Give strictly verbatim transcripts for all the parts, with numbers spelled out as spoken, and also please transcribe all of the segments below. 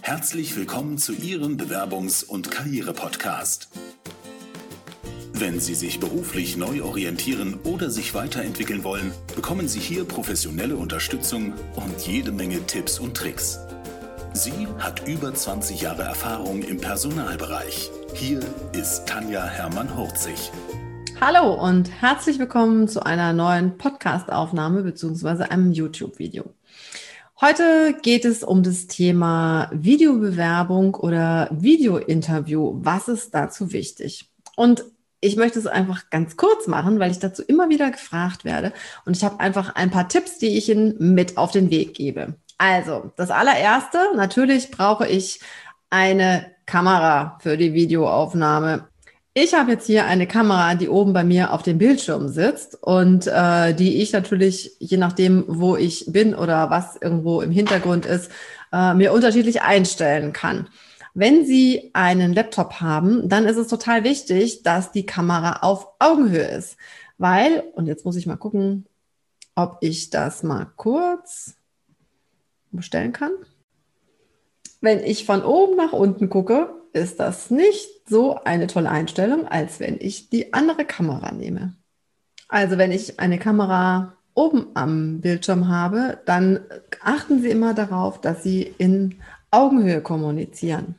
Herzlich willkommen zu Ihrem Bewerbungs- und Karriere-Podcast. Wenn Sie sich beruflich neu orientieren oder sich weiterentwickeln wollen, bekommen Sie hier professionelle Unterstützung und jede Menge Tipps und Tricks. Sie hat über zwanzig Jahre Erfahrung im Personalbereich. Hier ist Tanja Hermann-Hurzig. Hallo und herzlich willkommen zu einer neuen Podcast-Aufnahme bzw. einem YouTube-Video. Heute geht es um das Thema Videobewerbung oder Videointerview. Was ist dazu wichtig? Und ich möchte es einfach ganz kurz machen, weil ich dazu immer wieder gefragt werde. Und ich habe einfach ein paar Tipps, die ich Ihnen mit auf den Weg gebe. Also, das allererste, natürlich brauche ich eine Kamera für die Videoaufnahme. Ich habe jetzt hier eine Kamera, die oben bei mir auf dem Bildschirm sitzt und äh, die ich natürlich, je nachdem, wo ich bin oder was irgendwo im Hintergrund ist, äh, mir unterschiedlich einstellen kann. Wenn Sie einen Laptop haben, dann ist es total wichtig, dass die Kamera auf Augenhöhe ist, weil, und jetzt muss ich mal gucken, ob ich das mal kurz bestellen kann. Wenn ich von oben nach unten gucke, ist das nicht so eine tolle Einstellung, als wenn ich die andere Kamera nehme. Also wenn ich eine Kamera oben am Bildschirm habe, dann achten Sie immer darauf, dass Sie in Augenhöhe kommunizieren.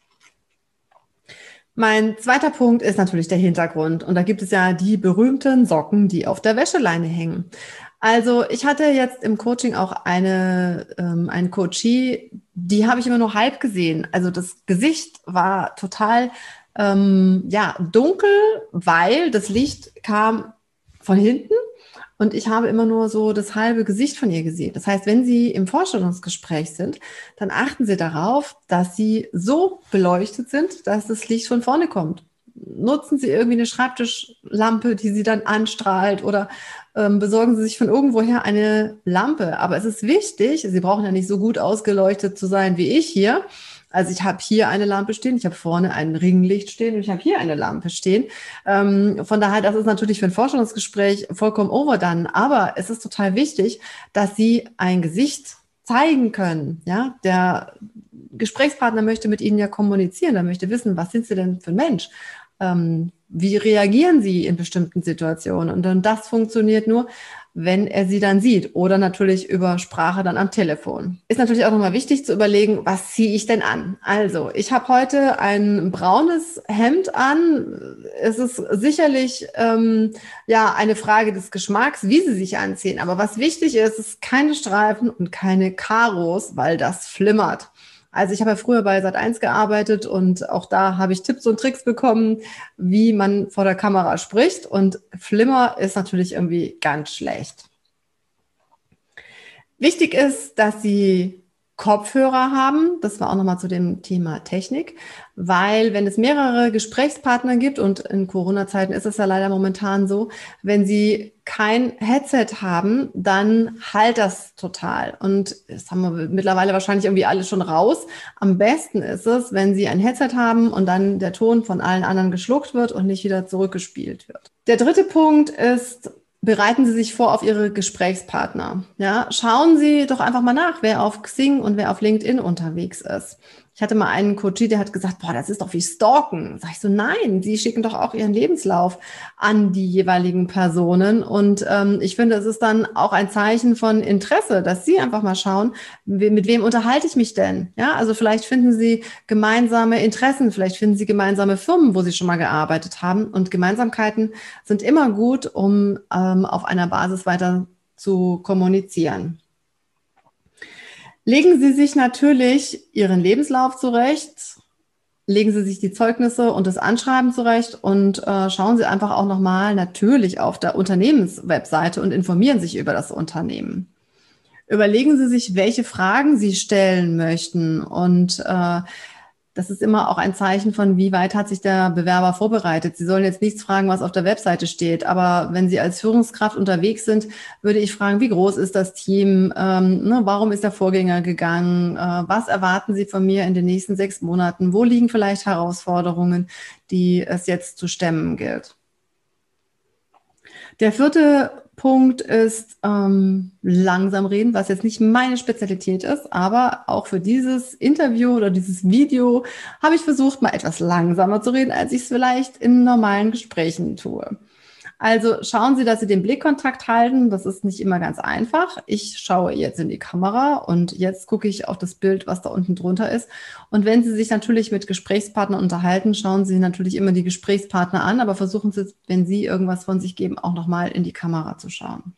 Mein zweiter Punkt ist natürlich der Hintergrund. Und da gibt es ja die berühmten Socken, die auf der Wäscheleine hängen. Also ich hatte jetzt im Coaching auch eine, ähm, einen Coachie, die habe ich immer nur halb gesehen. Also das Gesicht war total ähm, ja, dunkel, weil das Licht kam von hinten. Und ich habe immer nur so das halbe Gesicht von ihr gesehen. Das heißt, wenn Sie im Vorstellungsgespräch sind, dann achten Sie darauf, dass Sie so beleuchtet sind, dass das Licht von vorne kommt. Nutzen Sie irgendwie eine Schreibtischlampe, die Sie dann anstrahlt, oder ähm, besorgen Sie sich von irgendwoher eine Lampe. Aber es ist wichtig, Sie brauchen ja nicht so gut ausgeleuchtet zu sein wie ich hier. Also ich habe hier eine Lampe stehen, ich habe vorne ein Ringlicht stehen und ich habe hier eine Lampe stehen. Ähm, von daher, das ist natürlich für ein Vorstellungsgespräch vollkommen overdone. Aber es ist total wichtig, dass Sie ein Gesicht zeigen können. Ja, der Gesprächspartner möchte mit Ihnen ja kommunizieren. Er möchte wissen, was sind Sie denn für ein Mensch? Ähm, wie reagieren Sie in bestimmten Situationen? Und dann das funktioniert nur, wenn er Sie dann sieht, oder natürlich über Sprache dann am Telefon. Ist natürlich auch nochmal wichtig zu überlegen, was ziehe ich denn an? Also, ich habe heute ein braunes Hemd an. Es ist sicherlich ähm, ja eine Frage des Geschmacks, wie Sie sich anziehen. Aber was wichtig ist, ist keine Streifen und keine Karos, weil das flimmert. Also ich habe ja früher bei Sat eins gearbeitet und auch da habe ich Tipps und Tricks bekommen, wie man vor der Kamera spricht, und Flimmer ist natürlich irgendwie ganz schlecht. Wichtig ist, dass Sie Kopfhörer haben. Das war auch nochmal zu dem Thema Technik, weil wenn es mehrere Gesprächspartner gibt, und in Corona-Zeiten ist es ja leider momentan so, wenn Sie kein Headset haben, dann halt das total. Und das haben wir mittlerweile wahrscheinlich irgendwie alle schon raus. Am besten ist es, wenn Sie ein Headset haben und dann der Ton von allen anderen geschluckt wird und nicht wieder zurückgespielt wird. Der dritte Punkt ist: Bereiten Sie sich vor auf Ihre Gesprächspartner. Ja, schauen Sie doch einfach mal nach, wer auf Xing und wer auf LinkedIn unterwegs ist. Ich hatte mal einen Coachie, der hat gesagt, boah, das ist doch wie Stalken. Sag ich so, nein, Sie schicken doch auch Ihren Lebenslauf an die jeweiligen Personen. Und ähm, ich finde, es ist dann auch ein Zeichen von Interesse, dass Sie einfach mal schauen, mit wem unterhalte ich mich denn? Ja, also vielleicht finden Sie gemeinsame Interessen, vielleicht finden Sie gemeinsame Firmen, wo Sie schon mal gearbeitet haben. Und Gemeinsamkeiten sind immer gut, um ähm, auf einer Basis weiter zu kommunizieren. Legen Sie sich natürlich Ihren Lebenslauf zurecht, legen Sie sich die Zeugnisse und das Anschreiben zurecht und äh, schauen Sie einfach auch nochmal natürlich auf der Unternehmenswebseite und informieren sich über das Unternehmen. Überlegen Sie sich, welche Fragen Sie stellen möchten, und äh, das ist immer auch ein Zeichen von, wie weit hat sich der Bewerber vorbereitet. Sie sollen jetzt nichts fragen, was auf der Webseite steht, aber wenn Sie als Führungskraft unterwegs sind, würde ich fragen, wie groß ist das Team, ähm, ne, warum ist der Vorgänger gegangen, äh, was erwarten Sie von mir in den nächsten sechs Monaten, wo liegen vielleicht Herausforderungen, die es jetzt zu stemmen gilt. Der vierte Punkt ist ähm, langsam reden, was jetzt nicht meine Spezialität ist, aber auch für dieses Interview oder dieses Video habe ich versucht, mal etwas langsamer zu reden, als ich es vielleicht in normalen Gesprächen tue. Also schauen Sie, dass Sie den Blickkontakt halten. Das ist nicht immer ganz einfach. Ich schaue jetzt in die Kamera und jetzt gucke ich auf das Bild, was da unten drunter ist. Und wenn Sie sich natürlich mit Gesprächspartnern unterhalten, schauen Sie natürlich immer die Gesprächspartner an, aber versuchen Sie, wenn Sie irgendwas von sich geben, auch nochmal in die Kamera zu schauen.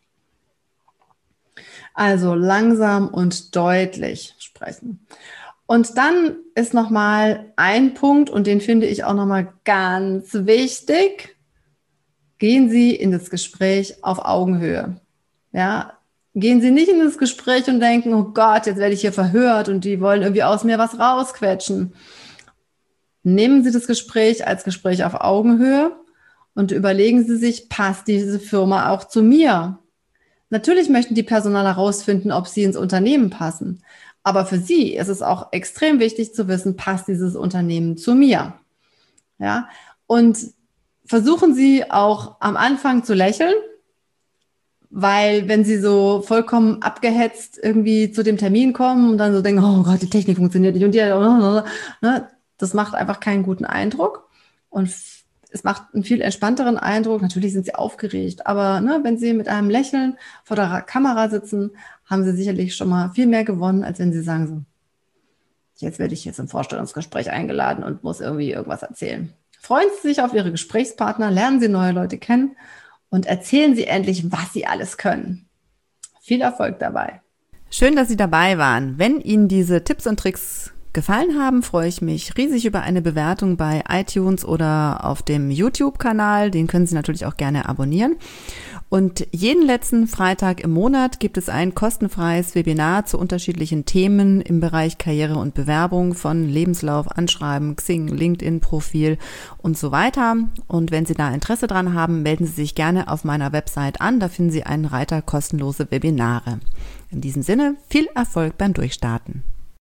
Also langsam und deutlich sprechen. Und dann ist nochmal ein Punkt, und den finde ich auch nochmal ganz wichtig. Gehen Sie in das Gespräch auf Augenhöhe. Ja, gehen Sie nicht in das Gespräch und denken, oh Gott, jetzt werde ich hier verhört und die wollen irgendwie aus mir was rausquetschen. Nehmen Sie das Gespräch als Gespräch auf Augenhöhe und überlegen Sie sich, passt diese Firma auch zu mir? Natürlich möchten die Personaler herausfinden, ob Sie ins Unternehmen passen. Aber für Sie ist es auch extrem wichtig zu wissen, passt dieses Unternehmen zu mir? Ja, und versuchen Sie auch am Anfang zu lächeln, weil wenn Sie so vollkommen abgehetzt irgendwie zu dem Termin kommen und dann so denken, oh Gott, die Technik funktioniert nicht und die, ne, das macht einfach keinen guten Eindruck und es macht einen viel entspannteren Eindruck. Natürlich sind Sie aufgeregt, aber ne, wenn Sie mit einem Lächeln vor der Kamera sitzen, haben Sie sicherlich schon mal viel mehr gewonnen, als wenn Sie sagen so, jetzt werde ich jetzt im Vorstellungsgespräch eingeladen und muss irgendwie irgendwas erzählen. Freuen Sie sich auf Ihre Gesprächspartner, lernen Sie neue Leute kennen und erzählen Sie endlich, was Sie alles können. Viel Erfolg dabei. Schön, dass Sie dabei waren. Wenn Ihnen diese Tipps und Tricks gefallen haben, freue ich mich riesig über eine Bewertung bei iTunes oder auf dem YouTube-Kanal. Den können Sie natürlich auch gerne abonnieren. Und jeden letzten Freitag im Monat gibt es ein kostenfreies Webinar zu unterschiedlichen Themen im Bereich Karriere und Bewerbung, von Lebenslauf, Anschreiben, Xing, LinkedIn-Profil und so weiter. Und wenn Sie da Interesse dran haben, melden Sie sich gerne auf meiner Website an. Da finden Sie einen Reiter kostenlose Webinare. In diesem Sinne, viel Erfolg beim Durchstarten.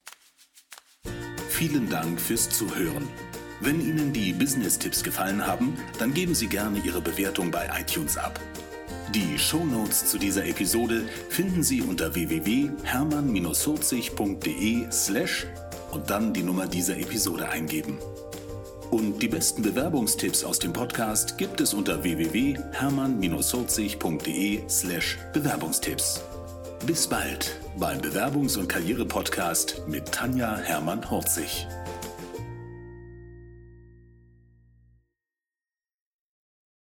Vielen Dank fürs Zuhören. Wenn Ihnen die Business-Tipps gefallen haben, dann geben Sie gerne Ihre Bewertung bei iTunes ab. Die Shownotes zu dieser Episode finden Sie unter w w w punkt hermann vierzig punkt de slash und dann die Nummer dieser Episode eingeben. Und die besten Bewerbungstipps aus dem Podcast gibt es unter w w w punkt hermann vierzig punkt de slash Bewerbungstipps. Bis bald beim Bewerbungs- und Karriere-Podcast mit Tanja Hermann-Horzig.